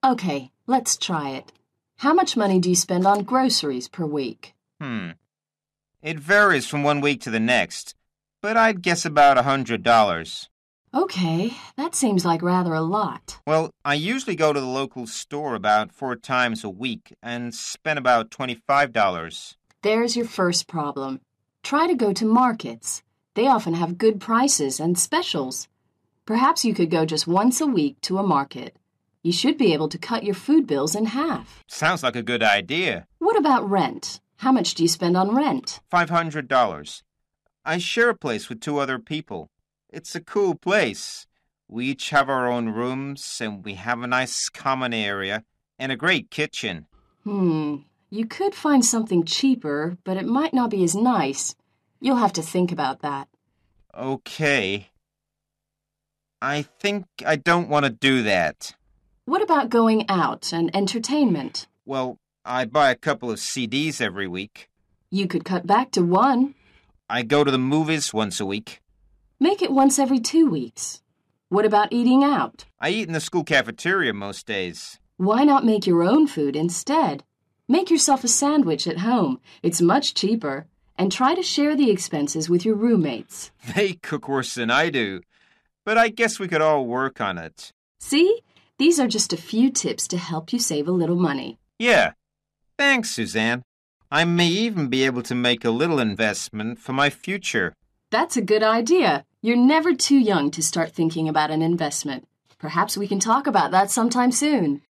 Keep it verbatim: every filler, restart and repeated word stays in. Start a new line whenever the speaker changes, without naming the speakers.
Okay, let's try it. How much money do you spend on groceries per week?
Hmm. It varies from one week to the next, but I'd guess about a hundred dollars.
Okay, that seems like rather a lot.
Well, I usually go to the local store about four times a week and spend about twenty-five dollars.
There's your first problem. Try to go to markets. They often have good prices and specials. Perhaps you could go just once a week to a market. You should be able to cut your food bills in half.
Sounds like a good idea.
What about rent? How much do you spend on rent?
Five hundred dollars. I share a place with two other people. It's a cool place. We each have our own rooms, and we have a nice common area and a great kitchen.
Hmm, you could find something cheaper, but it might not be as nice. You'll have to think about that.
Okay. I think I don't want to do that.
What about going out and entertainment?
Well, I buy a couple of C Ds every week.
You could cut back to one.
I go to the movies once a week.
Make it once every two weeks. What about eating out?
I eat in the school cafeteria most days.
Why not make your own food instead? Make yourself a sandwich at home. It's much cheaper. And try to share the expenses with your roommates.
They cook worse than I do, but I guess we could all work on it.
See? These are just a few tips to help you save a little money.
Yeah. Thanks, Suzanne. I may even be able to make a little investment for my future.
That's a good idea. You're never too young to start thinking about an investment. Perhaps we can talk about that sometime soon.